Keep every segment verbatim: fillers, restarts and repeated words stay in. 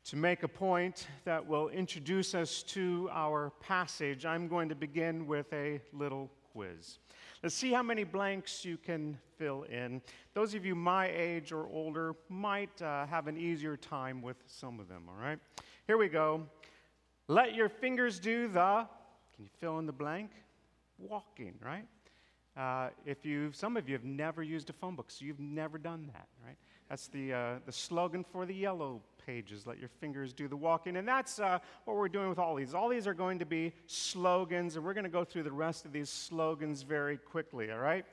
To make a point that will introduce us to our passage, I'm going to begin with a little quiz. Let's see how many blanks you can fill in. Those of you my age or older might uh, have an easier time with some of them, all right? Here we go. Let your fingers do the, can you fill in the blank? Walking, right? Uh, if you, some of you have never used a phone book, so you've never done that, right? That's the uh, the slogan for the yellow pages. Let your fingers do the walking, and that's uh, what we're doing with all these. All these are going to be slogans, and we're going to go through the rest of these slogans very quickly. All right?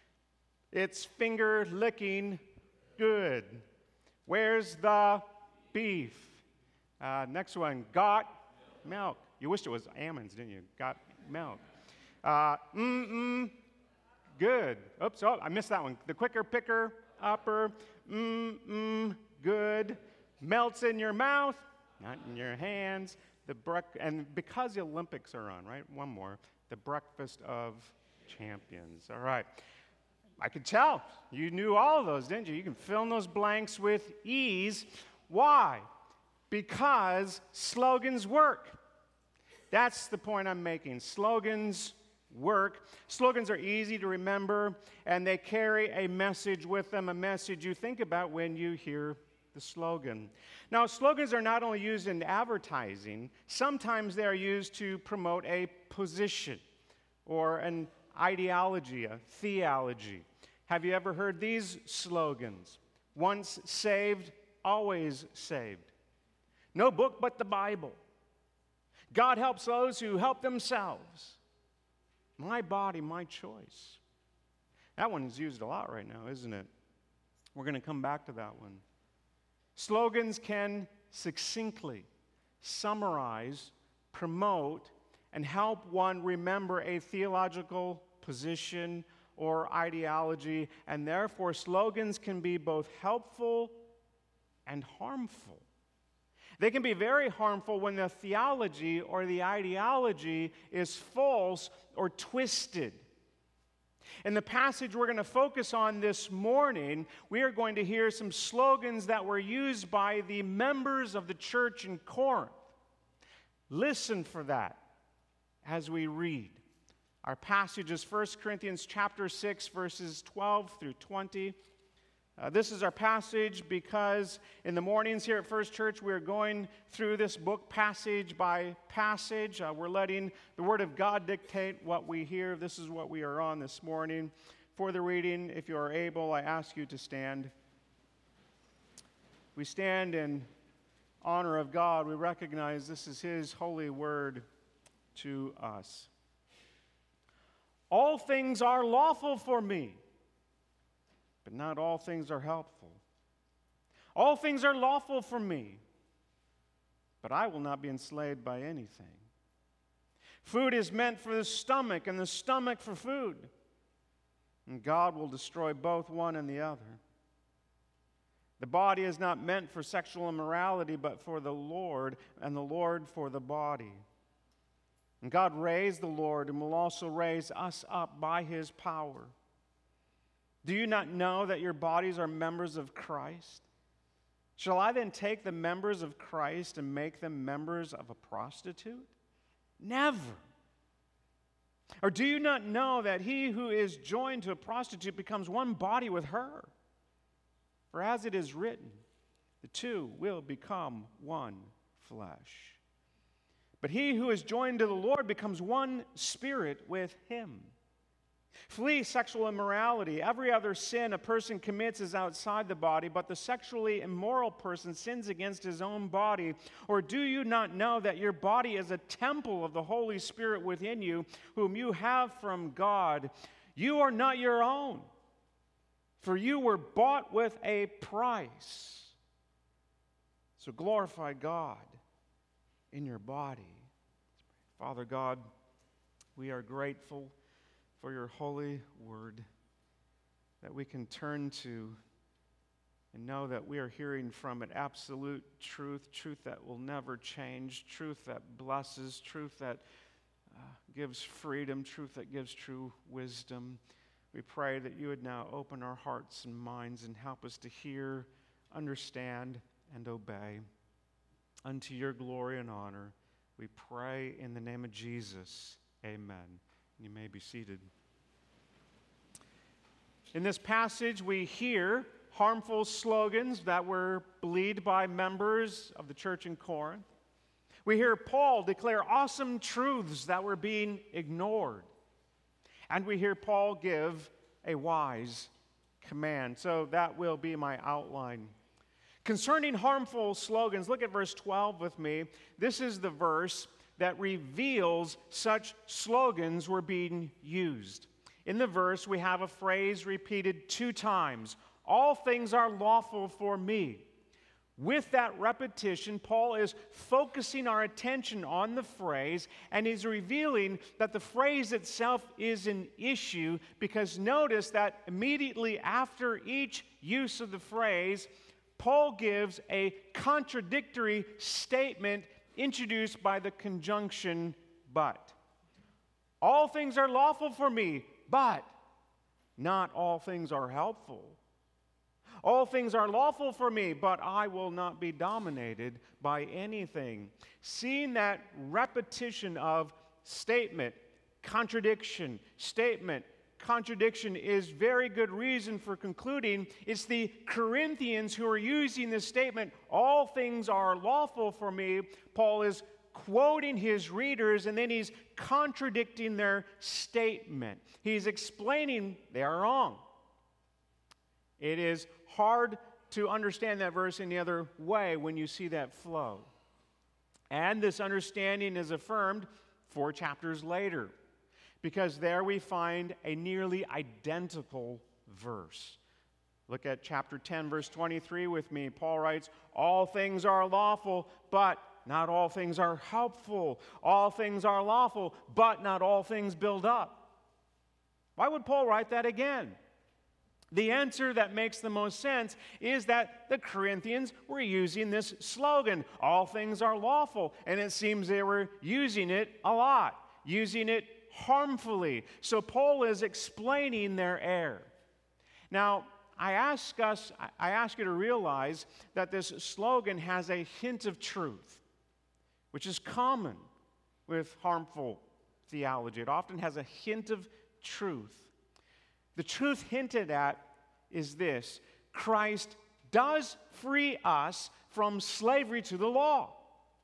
It's finger licking good. Where's the beef? Uh, next one, got milk. You wished it was almonds, didn't you? Got milk. Uh, mm-mm. Good. Oops, oh, I missed that one. The quicker picker, upper, mm-mm, good. Melts in your mouth, not in your hands. The brec- And because the Olympics are on, right? One more. The breakfast of champions. All right. I could tell. You knew all of those, didn't you? You can fill in those blanks with ease. Why? Because slogans work. That's the point I'm making. Slogans work. Slogans are easy to remember, and they carry a message with them, a message you think about when you hear the slogan. Now, slogans are not only used in advertising, sometimes they are used to promote a position or an ideology, a theology. Have you ever heard these slogans? Once saved, always saved. No book but the Bible. God helps those who help themselves. My body, my choice. That one's used a lot right now, isn't it? We're going to come back to that one. Slogans can succinctly summarize, promote, and help one remember a theological position or ideology, and therefore slogans can be both helpful and harmful. They can be very harmful when the theology or the ideology is false or twisted. In the passage we're going to focus on this morning, we are going to hear some slogans that were used by the members of the church in Corinth. Listen for that as we read. Our passage is First Corinthians chapter six, verses twelve through twenty. Uh, this is our passage because in the mornings here at First Church, we're going through this book passage by passage. Uh, we're letting the Word of God dictate what we hear. This is what we are on this morning. For the reading, if you are able, I ask you to stand. We stand in honor of God. We recognize this is His holy word to us. All things are lawful for me, but not all things are helpful. All things are lawful for me, but I will not be enslaved by anything. Food is meant for the stomach, and the stomach for food. And God will destroy both one and the other. The body is not meant for sexual immorality, but for the Lord, and the Lord for the body. And God raised the Lord and will also raise us up by His power. Do you not know that your bodies are members of Christ? Shall I then take the members of Christ and make them members of a prostitute? Never. Or do you not know that he who is joined to a prostitute becomes one body with her? For as it is written, the two will become one flesh. But he who is joined to the Lord becomes one spirit with Him. Flee sexual immorality. Every other sin a person commits is outside the body, but the sexually immoral person sins against his own body. Or do you not know that your body is a temple of the Holy Spirit within you, whom you have from God? You are not your own, for you were bought with a price. So glorify God in your body. Father God, we are grateful for your holy word that we can turn to and know that we are hearing from it absolute truth, truth that will never change, truth that blesses, truth that uh, gives freedom, truth that gives true wisdom. We pray that you would now open our hearts and minds and help us to hear, understand, and obey. unto your glory and honor. We pray in the name of Jesus. Amen. You may be seated. In this passage, we hear harmful slogans that were believed by members of the church in Corinth. We hear Paul declare awesome truths that were being ignored. And we hear Paul give a wise command. So that will be my outline. Concerning harmful slogans, look at verse twelve with me. This is the verse that reveals such slogans were being used. In the verse, we have a phrase repeated two times. All things are lawful for me. With that repetition, Paul is focusing our attention on the phrase, and he's revealing that the phrase itself is an issue, because notice that immediately after each use of the phrase, Paul gives a contradictory statement introduced by the conjunction but. All things are lawful for me, but not all things are helpful. All things are lawful for me, but I will not be dominated by anything. Seeing that repetition of statement, contradiction, statement, contradiction is very good reason for concluding it's the Corinthians who are using this statement, all things are lawful for me. Paul is quoting his readers, and then he's contradicting their statement. He's explaining they are wrong. It is hard to understand that verse any other way when you see that flow. And this understanding is affirmed four chapters later, because there we find a nearly identical verse. Look at chapter ten, verse twenty-three with me. Paul writes, all things are lawful, but not all things are helpful. All things are lawful, but not all things build up. Why would Paul write that again? The answer that makes the most sense is that the Corinthians were using this slogan, all things are lawful, and it seems they were using it a lot, using it harmfully. So Paul is explaining their error. Now, I ask us, I ask you to realize that this slogan has a hint of truth, which is common with harmful theology. It often has a hint of truth. The truth hinted at is this: Christ does free us from slavery to the law.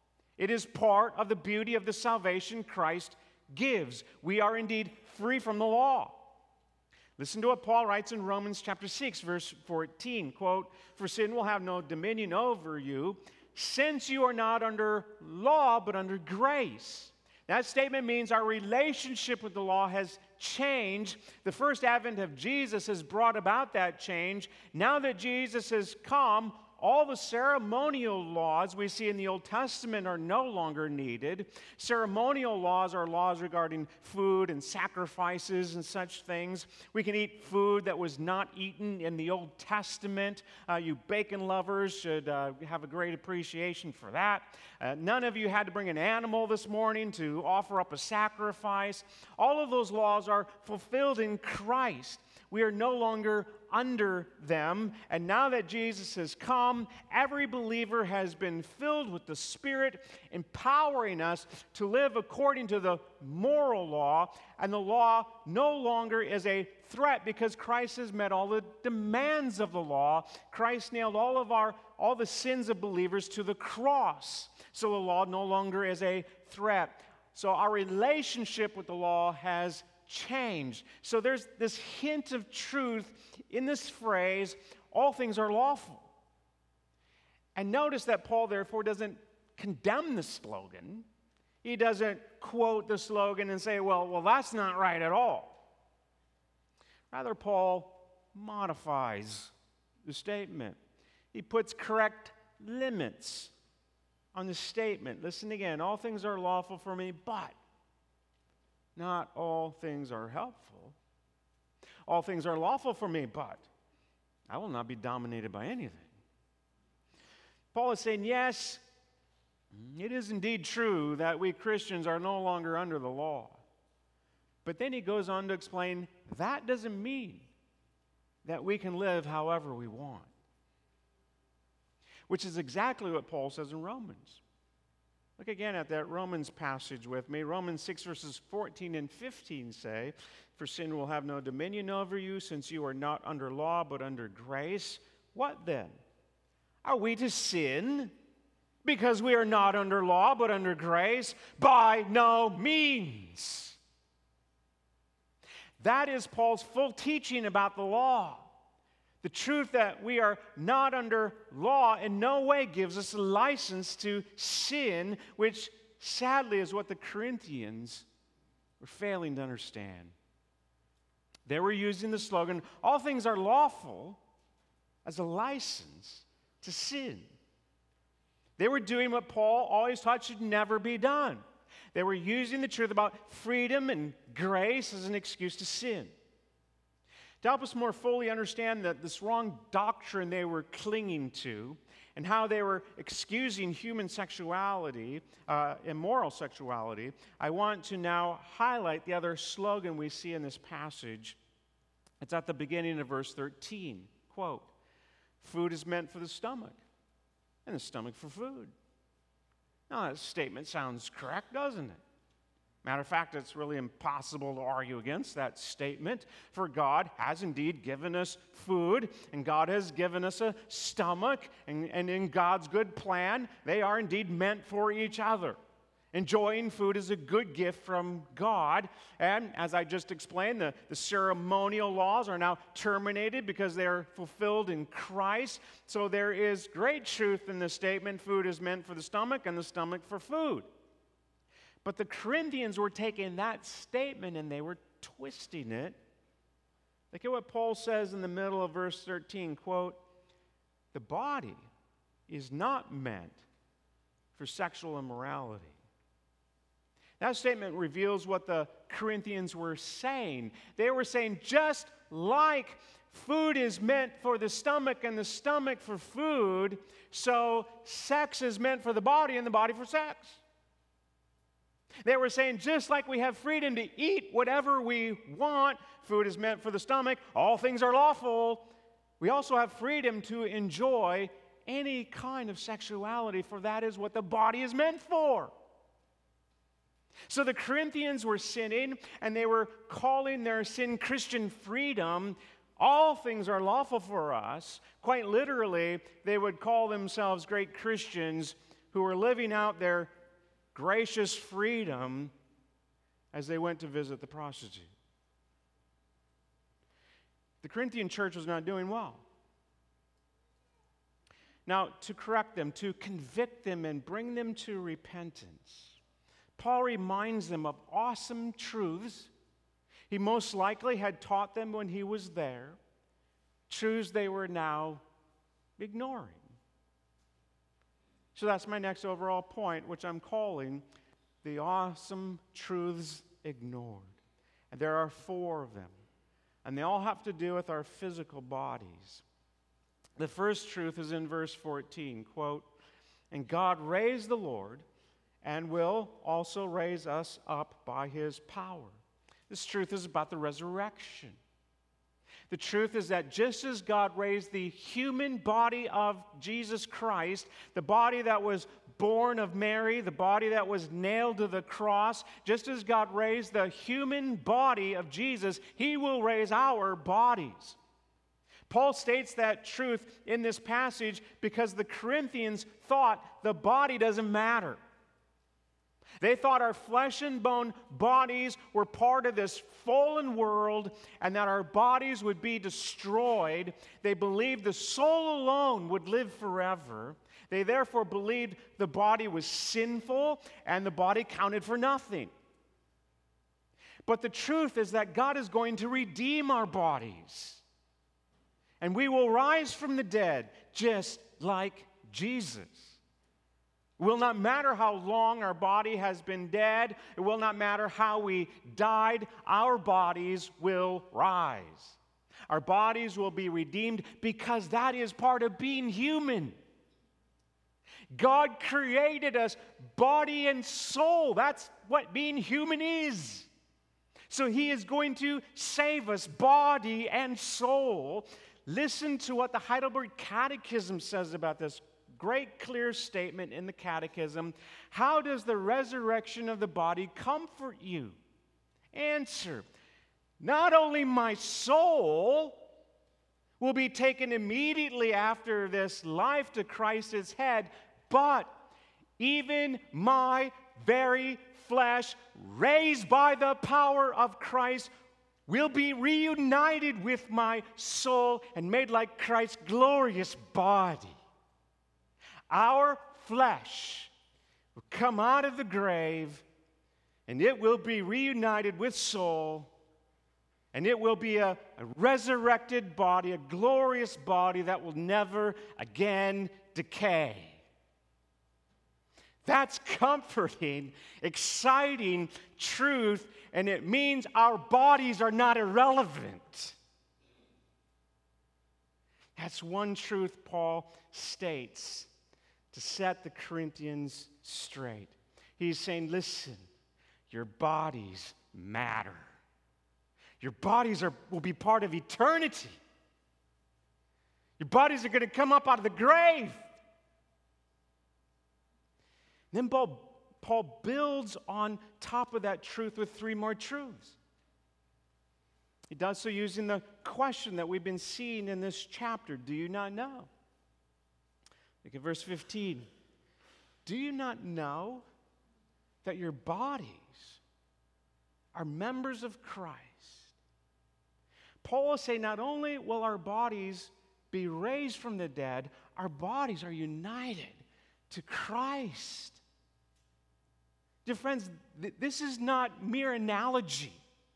It is part of the beauty of the salvation Christ gives. We are indeed free from the law. Listen to what Paul writes in Romans chapter six, verse fourteen, quote, for sin will have no dominion over you, since you are not under law, but under grace. That statement means our relationship with the law has changed. The first advent of Jesus has brought about that change. Now that Jesus has come, all the ceremonial laws we see in the Old Testament are no longer needed. Ceremonial laws are laws regarding food and sacrifices and such things. We can eat food that was not eaten in the Old Testament. Uh, you bacon lovers should uh, have a great appreciation for that. Uh, none of you had to bring an animal this morning to offer up a sacrifice. All of those laws are fulfilled in Christ. We are no longer under them. And now that Jesus has come, every believer has been filled with the Spirit, empowering us to live according to the moral law. And the law no longer is a threat because Christ has met all the demands of the law. Christ nailed all of our all the sins of believers to the cross. So the law no longer is a threat. So our relationship with the law has changed. So there's this hint of truth in this phrase, all things are lawful. And notice that Paul, therefore, doesn't condemn the slogan. He doesn't quote the slogan and say, well, well, that's not right at all. Rather, Paul modifies the statement. He puts correct limits on the statement. Listen again, all things are lawful for me, but not all things are helpful. All things are lawful for me, but I will not be dominated by anything. Paul is saying, yes, it is indeed true that we Christians are no longer under the law. But then he goes on to explain that doesn't mean that we can live however we want. Which is exactly what Paul says in Romans. Look again at that Romans passage with me. Romans six, verses fourteen and fifteen say, "For sin will have no dominion over you, since you are not under law, but under grace. What then? Are we to sin because we are not under law, but under grace? By no means." That is Paul's full teaching about the law. The truth that we are not under law in no way gives us a license to sin, which sadly is what the Corinthians were failing to understand. They were using the slogan, "All things are lawful," as a license to sin. They were doing what Paul always taught should never be done. They were using the truth about freedom and grace as an excuse to sin. To help us more fully understand that this wrong doctrine they were clinging to and how they were excusing human sexuality, uh, immoral sexuality, I want to now highlight the other slogan we see in this passage. It's at the beginning of verse thirteen. Quote, "Food is meant for the stomach, and the stomach for food." Now, that statement sounds correct, doesn't it? Matter of fact, it's really impossible to argue against that statement, for God has indeed given us food, and God has given us a stomach, and, and in God's good plan, they are indeed meant for each other. Enjoying food is a good gift from God, and as I just explained, the, the ceremonial laws are now terminated because they are fulfilled in Christ. So there is great truth in the statement, food is meant for the stomach, and the stomach for food. But the Corinthians were taking that statement and they were twisting it. Look at what Paul says in the middle of verse thirteen, quote, "The body is not meant for sexual immorality." That statement reveals what the Corinthians were saying. They were saying, just like food is meant for the stomach and the stomach for food, so sex is meant for the body and the body for sex. They were saying, just like we have freedom to eat whatever we want, food is meant for the stomach, all things are lawful, we also have freedom to enjoy any kind of sexuality, for that is what the body is meant for. So the Corinthians were sinning, and they were calling their sin Christian freedom. All things are lawful for us. Quite literally, they would call themselves great Christians who were living out their gracious freedom as they went to visit the prostitute. The Corinthian church was not doing well. Now, to correct them, to convict them and bring them to repentance, Paul reminds them of awesome truths he most likely had taught them when he was there, truths they were now ignoring. So that's my next overall point, which I'm calling the awesome truths ignored. And there are four of them, and they all have to do with our physical bodies. The first truth is in verse fourteen, quote, "And God raised the Lord and will also raise us up by his power." This truth is about the resurrection. The truth is that just as God raised the human body of Jesus Christ, the body that was born of Mary, the body that was nailed to the cross, just as God raised the human body of Jesus, he will raise our bodies. Paul states that truth in this passage because the Corinthians thought the body doesn't matter. They thought our flesh and bone bodies were part of this fallen world and that our bodies would be destroyed. They believed the soul alone would live forever. They therefore believed the body was sinful and the body counted for nothing. But the truth is that God is going to redeem our bodies. And we will rise from the dead just like Jesus. It will not matter how long our body has been dead. It will not matter how we died. Our bodies will rise. Our bodies will be redeemed because that is part of being human. God created us body and soul. That's what being human is. So he is going to save us body and soul. Listen to what the Heidelberg Catechism says about this great clear statement in the Catechism. How does the resurrection of the body comfort you? Answer: not only my soul will be taken immediately after this life to Christ's head, but even my very flesh, raised by the power of Christ, will be reunited with my soul and made like Christ's glorious body. Our flesh will come out of the grave, and it will be reunited with soul, and it will be a, a resurrected body, a glorious body that will never again decay. That's comforting, exciting truth, and it means our bodies are not irrelevant. That's one truth Paul states to set the Corinthians straight. He's saying, listen, your bodies matter. Your bodies are, will be part of eternity. Your bodies are going to come up out of the grave. Then Paul, Paul builds on top of that truth with three more truths. He does so using the question that we've been seeing in this chapter. Do you not know? Look at verse fifteen. Do you not know that your bodies are members of Christ? Paul will say not only will our bodies be raised from the dead, our bodies are united to Christ. Dear friends, th- this is not mere analogy.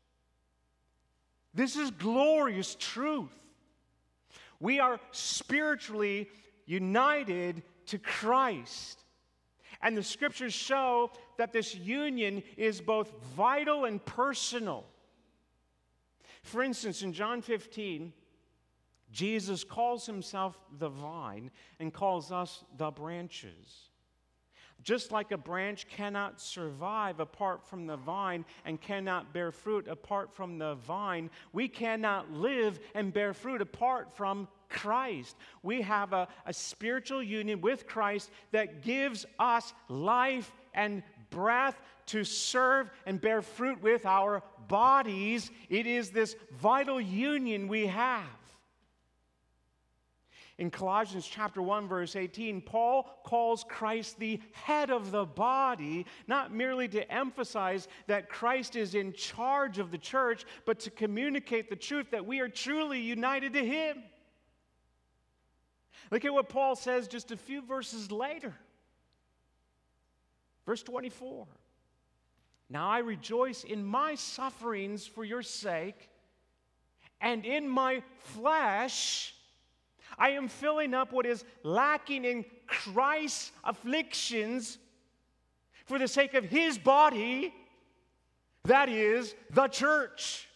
This is glorious truth. We are spiritually united to Christ. And the scriptures show that this union is both vital and personal. For instance, in John fifteen, Jesus calls himself the vine and calls us the branches. Just like a branch cannot survive apart from the vine and cannot bear fruit apart from the vine, we cannot live and bear fruit apart from Christ. We have a, a spiritual union with Christ that gives us life and breath to serve and bear fruit with our bodies. It is this vital union we have. In Colossians chapter one, verse eighteen, Paul calls Christ the head of the body, not merely to emphasize that Christ is in charge of the church, but to communicate the truth that we are truly united to him. Look at what Paul says just a few verses later. Verse twenty-four. Now I rejoice in my sufferings for your sake, and in my flesh I am filling up what is lacking in Christ's afflictions for the sake of his body, that is, the church.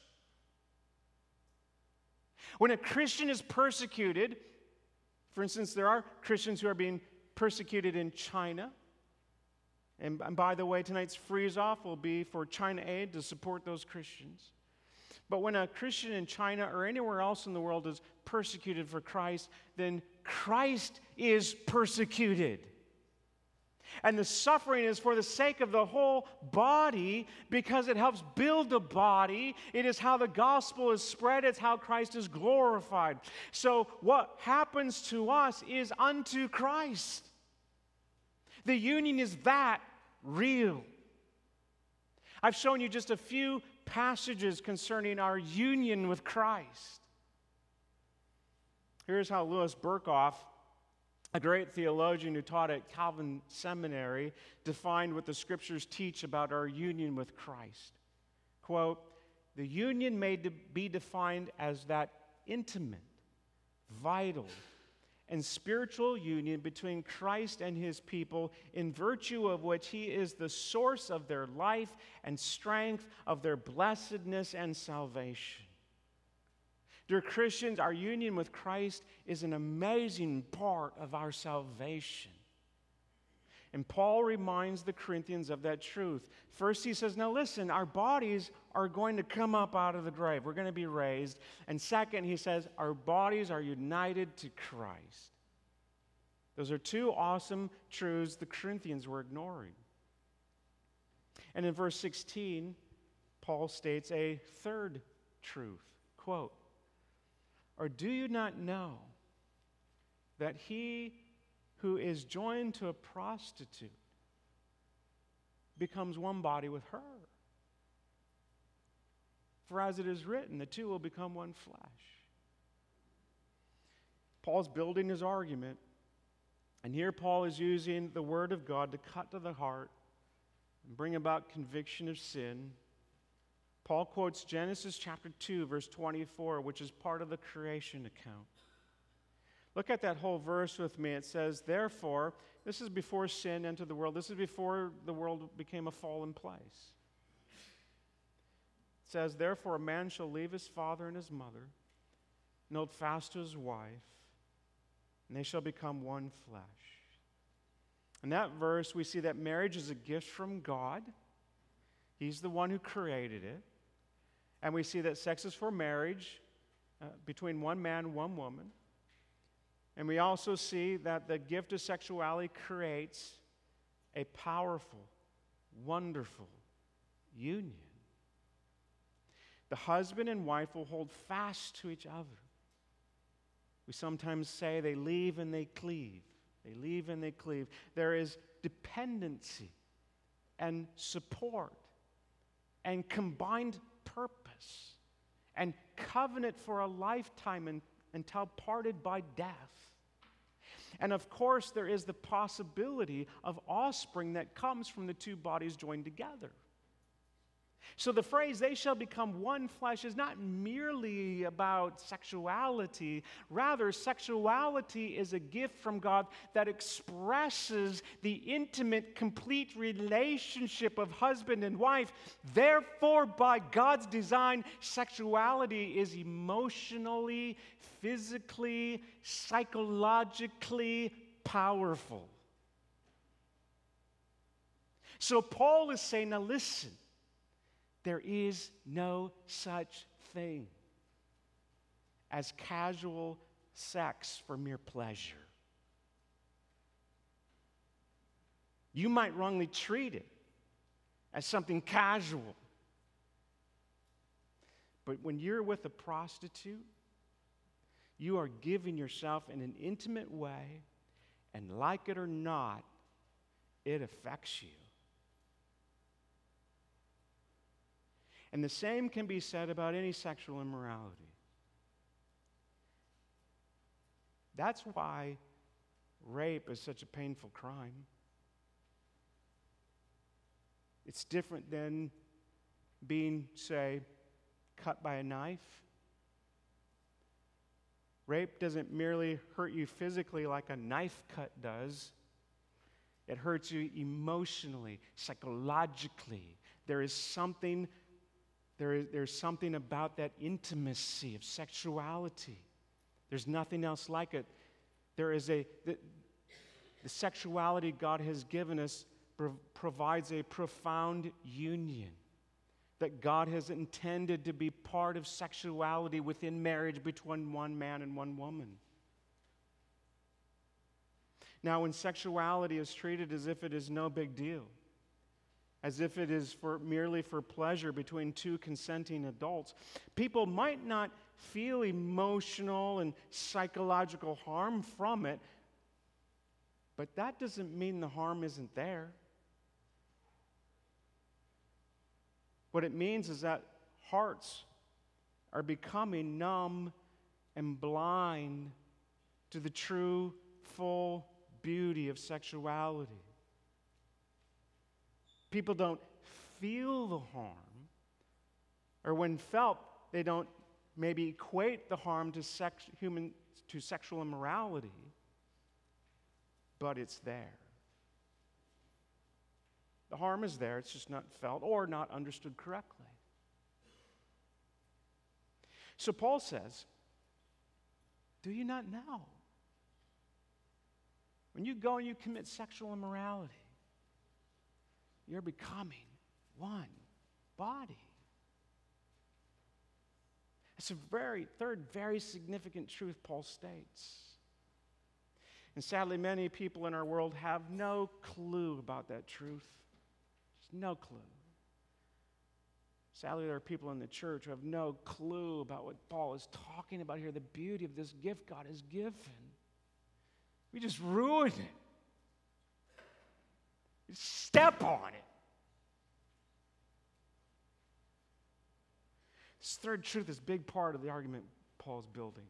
When a Christian is persecuted, for instance, there are Christians who are being persecuted in China. And, and by the way, tonight's freeze-off will be for China Aid to support those Christians. But when a Christian in China or anywhere else in the world is persecuted for Christ, then Christ is persecuted. And the suffering is for the sake of the whole body because it helps build the body. It is how the gospel is spread. It's how Christ is glorified. So what happens to us is unto Christ. The union is that real. I've shown you just a few passages concerning our union with Christ. Here's how Louis Berkhoff, a great theologian who taught at Calvin Seminary, defined what the scriptures teach about our union with Christ. Quote, the union may be defined as that intimate, vital, and spiritual union between Christ and his people, in virtue of which he is the source of their life and strength, of their blessedness and salvation. Dear Christians, our union with Christ is an amazing part of our salvation. And Paul reminds the Corinthians of that truth. First, he says, now listen, our bodies are going to come up out of the grave. We're going to be raised. And second, he says, our bodies are united to Christ. Those are two awesome truths the Corinthians were ignoring. And in verse sixteen, Paul states a third truth, quote, "Or do you not know that he who is joined to a prostitute becomes one body with her? For as it is written, the two will become one flesh." Paul's building his argument, and here Paul is using the Word of God to cut to the heart and bring about conviction of sin. Paul quotes Genesis chapter two, verse twenty-four, which is part of the creation account. Look at that whole verse with me. It says, therefore, this is before sin entered the world. This is before the world became a fallen place. It says, therefore, a man shall leave his father and his mother, and hold fast to his wife, and they shall become one flesh. In that verse, we see that marriage is a gift from God. He's the one who created it. And we see that sex is for marriage uh, between one man and one woman. And we also see that the gift of sexuality creates a powerful, wonderful union. The husband and wife will hold fast to each other. We sometimes say they leave and they cleave. They leave and they cleave. There is dependency and support and combined purpose and covenant for a lifetime and, until parted by death. And of course, there is the possibility of offspring that comes from the two bodies joined together. So the phrase, they shall become one flesh, is not merely about sexuality. Rather, sexuality is a gift from God that expresses the intimate, complete relationship of husband and wife. Therefore, by God's design, sexuality is emotionally, physically, psychologically powerful. So Paul is saying, now listen, there is no such thing as casual sex for mere pleasure. You might wrongly treat it as something casual. But when you're with a prostitute, you are giving yourself in an intimate way, and like it or not, it affects you. And the same can be said about any sexual immorality. That's why rape is such a painful crime. It's different than being, say, cut by a knife. Rape doesn't merely hurt you physically like a knife cut does. It hurts you emotionally, psychologically. There is something There is, there's something about that intimacy of sexuality. There's nothing else like it. There is a, the, the sexuality God has given us pro- provides a profound union that God has intended to be part of sexuality within marriage between one man and one woman. Now, when sexuality is treated as if it is no big deal, as if it is for merely for pleasure between two consenting adults, people might not feel emotional and psychological harm from it, but that doesn't mean the harm isn't there. What it means is that hearts are becoming numb and blind to the true, full beauty of sexuality. People don't feel the harm, or when felt, they don't maybe equate the harm to sex, human, to sexual immorality, but it's there. The harm is there, it's just not felt or not understood correctly. So Paul says, do you not know? When you go and you commit sexual immorality, you're becoming one body. It's a very, third, very significant truth Paul states. And sadly, many people in our world have no clue about that truth. Just no clue. Sadly, there are people in the church who have no clue about what Paul is talking about here, the beauty of this gift God has given. We just ruin it. We step on it. This third truth is a big part of the argument Paul's building.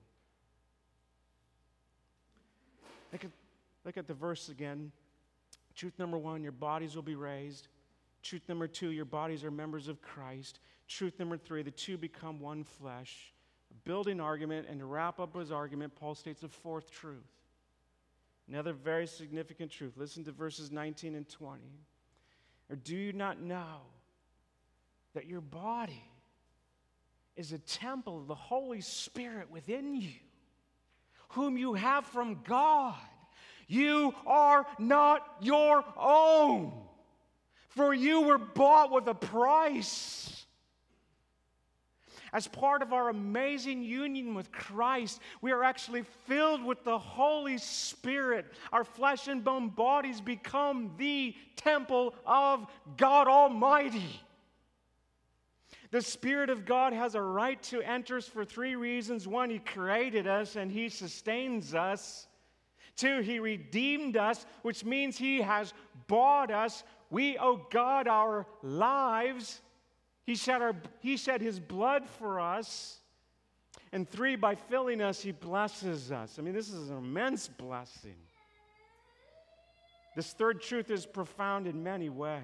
Look at, look at the verse again. Truth number one, your bodies will be raised. Truth number two, your bodies are members of Christ. Truth number three, the two become one flesh. A building argument, and to wrap up his argument, Paul states a fourth truth. Another very significant truth. Listen to verses nineteen and twenty. Or do you not know that your body is a temple of the Holy Spirit within you, whom you have from God? You are not your own, for you were bought with a price. As part of our amazing union with Christ, we are actually filled with the Holy Spirit. Our flesh and bone bodies become the temple of God Almighty. The Spirit of God has a right to enter us for three reasons. One, He created us and He sustains us. Two, He redeemed us, which means He has bought us. We owe God our lives. He shed, our, he shed His blood for us. And three, by filling us, He blesses us. I mean, this is an immense blessing. This third truth is profound in many ways.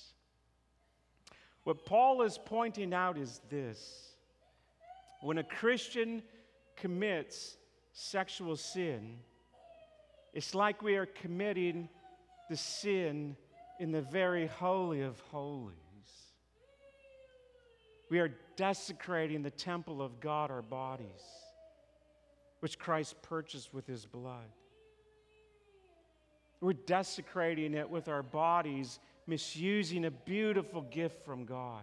What Paul is pointing out is this. When a Christian commits sexual sin, it's like we are committing the sin in the very holy of holies. We are desecrating the temple of God, our bodies, which Christ purchased with His blood. We're desecrating it with our bodies, misusing a beautiful gift from God.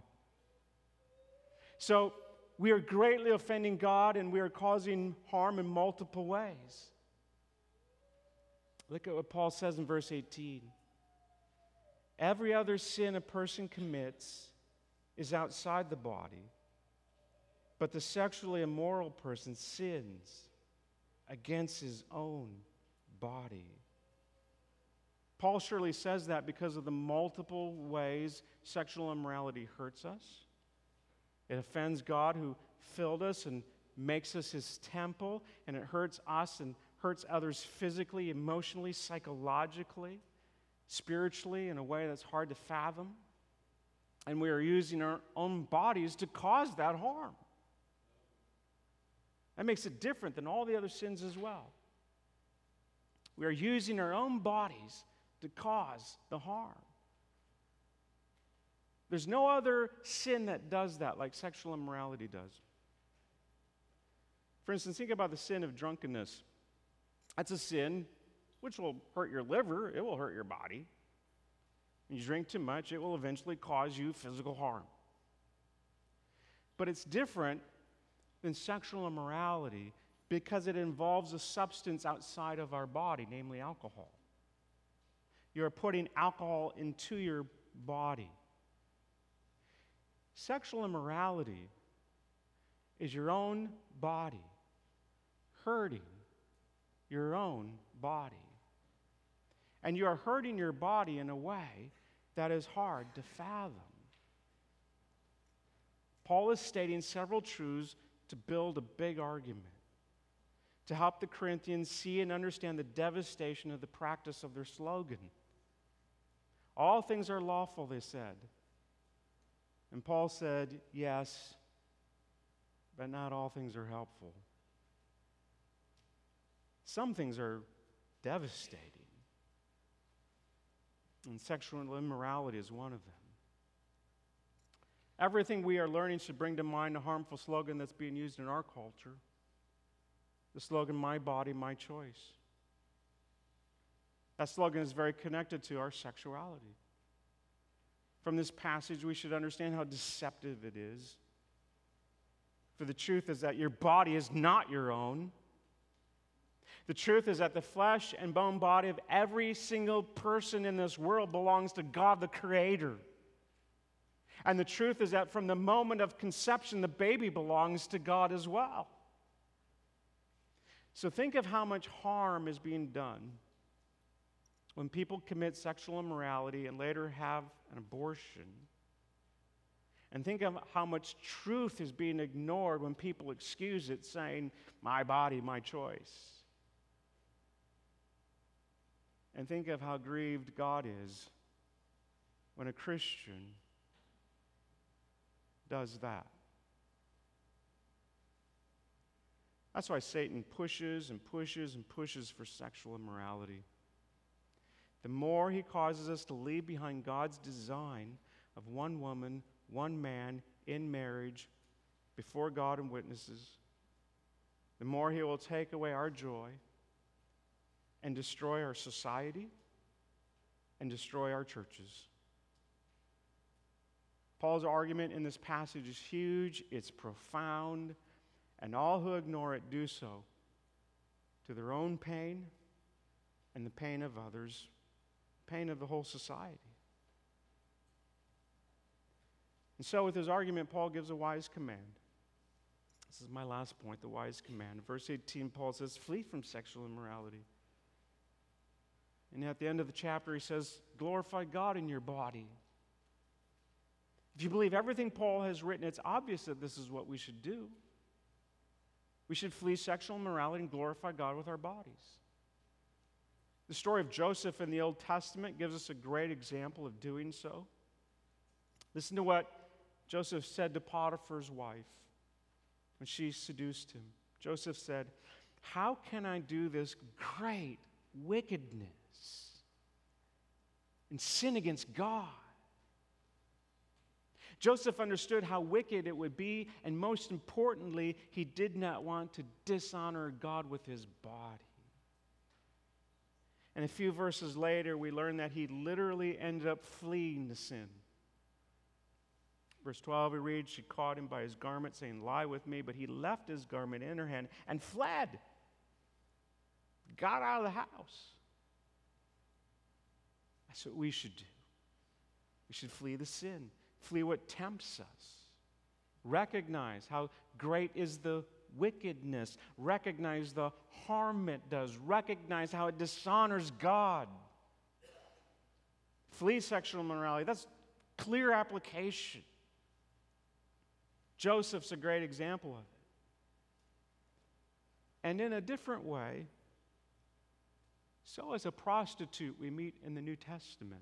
So we are greatly offending God, and we are causing harm in multiple ways. Look at what Paul says in verse eighteen. Every other sin a person commits is outside the body, but the sexually immoral person sins against his own body. Paul surely says that because of the multiple ways sexual immorality hurts us. It offends God who filled us and makes us His temple, and it hurts us and hurts others physically, emotionally, psychologically, spiritually in a way that's hard to fathom. And we are using our own bodies to cause that harm. That makes it different than all the other sins as well. We are using our own bodies to cause the harm. There's no other sin that does that like sexual immorality does. For instance, think about the sin of drunkenness. That's a sin which will hurt your liver, it will hurt your body. When you drink too much, it will eventually cause you physical harm. But it's different than sexual immorality because it involves a substance outside of our body, namely alcohol. You're putting alcohol into your body. Sexual immorality is your own body hurting your own body. And you are hurting your body in a way that is hard to fathom. Paul is stating several truths to build a big argument, to help the Corinthians see and understand the devastation of the practice of their slogan. All things are lawful, they said. And Paul said, yes, but not all things are helpful. Some things are devastating. And sexual immorality is one of them. Everything we are learning should bring to mind a harmful slogan that's being used in our culture. The slogan, my body, my choice. That slogan is very connected to our sexuality. From this passage, we should understand how deceptive it is. For the truth is that your body is not your own. The truth is that the flesh and bone body of every single person in this world belongs to God the Creator. And the truth is that from the moment of conception, the baby belongs to God as well. So think of how much harm is being done when people commit sexual immorality and later have an abortion. And think of how much truth is being ignored when people excuse it, saying, my body, my choice. And think of how grieved God is when a Christian does that. That's why Satan pushes and pushes and pushes for sexual immorality. The more he causes us to leave behind God's design of one woman, one man in marriage before God and witnesses, the more he will take away our joy and destroy our society and destroy our churches. Paul's argument in this passage is huge, it's profound, and all who ignore it do so to their own pain and the pain of others, pain of the whole society. And so with his argument, Paul gives a wise command. This is my last point, the wise command. Verse eighteen, Paul says, flee from sexual immorality. And at the end of the chapter, he says, glorify God in your body. If you believe everything Paul has written, it's obvious that this is what we should do. We should flee sexual immorality and glorify God with our bodies. The story of Joseph in the Old Testament gives us a great example of doing so. Listen to what Joseph said to Potiphar's wife when she seduced him. Joseph said, how can I do this great wickedness and sin against God? Joseph understood how wicked it would be, and most importantly, he did not want to dishonor God with his body. And a few verses later, we learn that he literally ended up fleeing the sin. Verse twelve, we read, she caught him by his garment, saying, lie with me, but he left his garment in her hand and fled. Got out of the house. That's what we should do. We should flee the sin. Flee what tempts us. Recognize how great is the wickedness. Recognize the harm it does. Recognize how it dishonors God. Flee sexual immorality. That's clear application. Joseph's a great example of it. And in a different way, so is a prostitute we meet in the New Testament.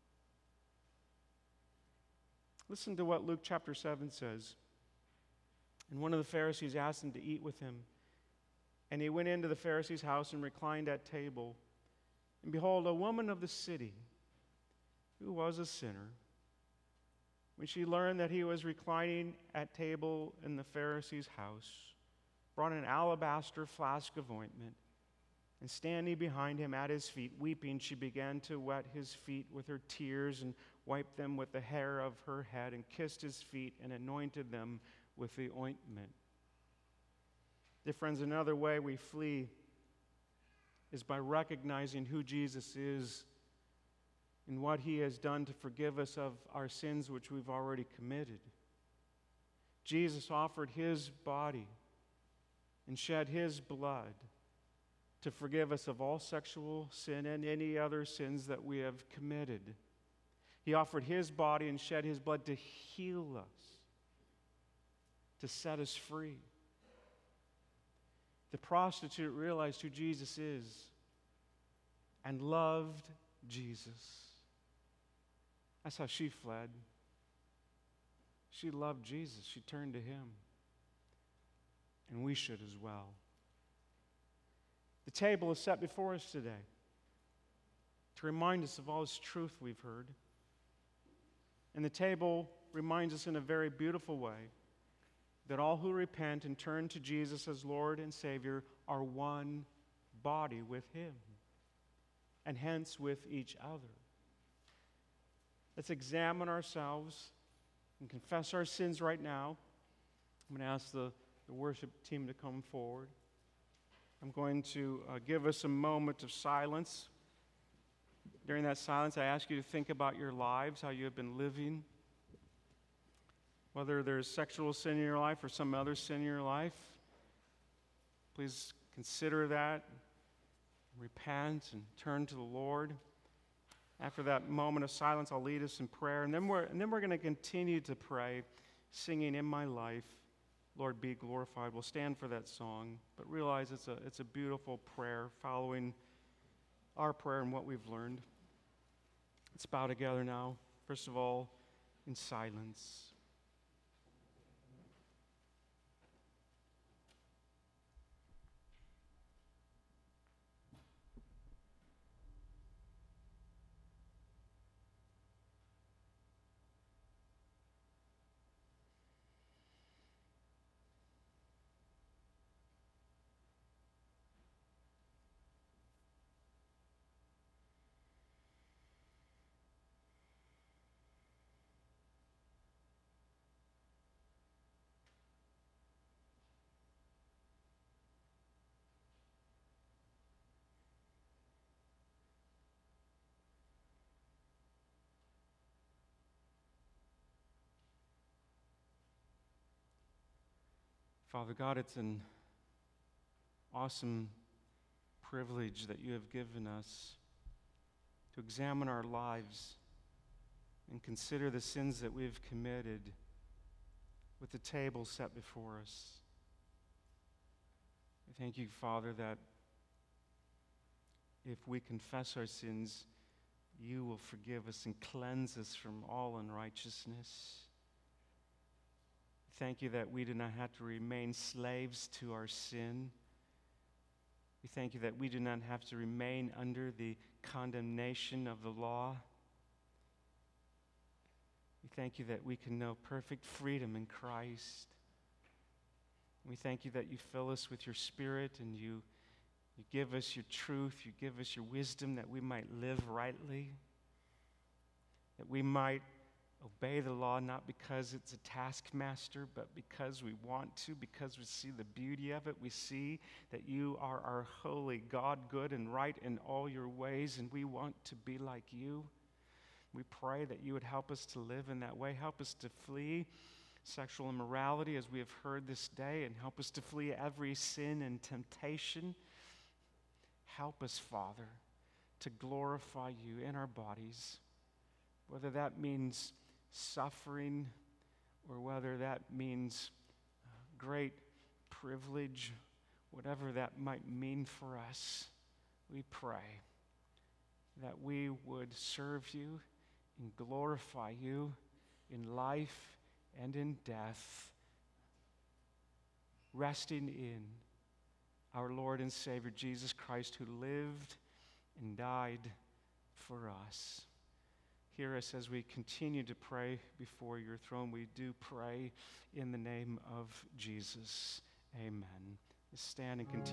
Listen to what Luke chapter seven says. And one of the Pharisees asked him to eat with him. And he went into the Pharisee's house and reclined at table. And behold, a woman of the city, who was a sinner, when she learned that he was reclining at table in the Pharisee's house, brought an alabaster flask of ointment, and standing behind him at his feet, weeping, she began to wet his feet with her tears and wiped them with the hair of her head and kissed his feet and anointed them with the ointment. Dear friends, another way we flee is by recognizing who Jesus is and what he has done to forgive us of our sins which we've already committed. Jesus offered his body and shed his blood to forgive us of all sexual sin and any other sins that we have committed. He offered his body and shed his blood to heal us, to set us free. The prostitute realized who Jesus is and loved Jesus. That's how she fled. She loved Jesus. She turned to him. And we should as well. The table is set before us today to remind us of all this truth we've heard. And the table reminds us in a very beautiful way that all who repent and turn to Jesus as Lord and Savior are one body with him, and hence with each other. Let's examine ourselves and confess our sins right now. I'm going to ask the, the worship team to come forward. I'm I'm going to uh, give us a moment of silence. During that silence, I ask you to think about your lives, how you have been living. Whether there's sexual sin in your life or some other sin in your life, please consider that, repent, and turn to the Lord. After that moment of silence, I'll lead us in prayer, and then we're, and then we're going to continue to pray, singing "In My Life, Lord, Be Glorified." We'll stand for that song, but realize it's a, it's a beautiful prayer following our prayer and what we've learned. Let's bow together now, first of all, in silence. Father God, it's an awesome privilege that you have given us to examine our lives and consider the sins that we've committed with the table set before us. I thank you, Father, that if we confess our sins, you will forgive us and cleanse us from all unrighteousness. Thank you that we do not have to remain slaves to our sin. We thank you that we do not have to remain under the condemnation of the law. We thank you that we can know perfect freedom in Christ. We thank you that you fill us with your Spirit and you, you give us your truth, you give us your wisdom that we might live rightly, that we might obey the law not because it's a taskmaster, but because we want to, because we see the beauty of it. We see that you are our holy God, good and right in all your ways, and we want to be like you. We pray that you would help us to live in that way. Help us to flee sexual immorality, as we have heard this day, and help us to flee every sin and temptation. Help us, Father, to glorify you in our bodies, whether that means suffering, or whether that means uh, great privilege, whatever that might mean for us, we pray that we would serve you and glorify you in life and in death, resting in our Lord and Savior Jesus Christ, who lived and died for us. Hear us as we continue to pray before your throne. We do pray in the name of Jesus. Amen. Stand and continue.